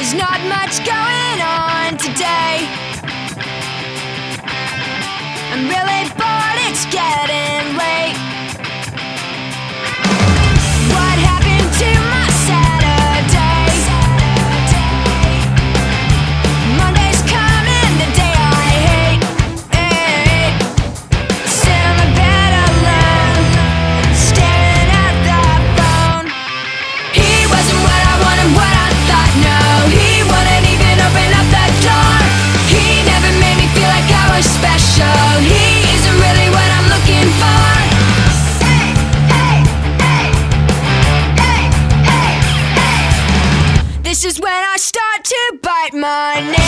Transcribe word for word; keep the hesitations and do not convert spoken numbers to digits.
There's not much going on today. I'm really bored, it's getting late. What happened to my Saturday? Monday's coming, the day I hate. Hey, sit on the bed alone, staring at the phone. He wasn't what I wanted, what I thought, no. He wouldn't even open up the door. He never made me feel like I was special. He isn't really what I'm looking for. Hey, hey, hey, hey, hey, hey. This is when I start to bite my nails.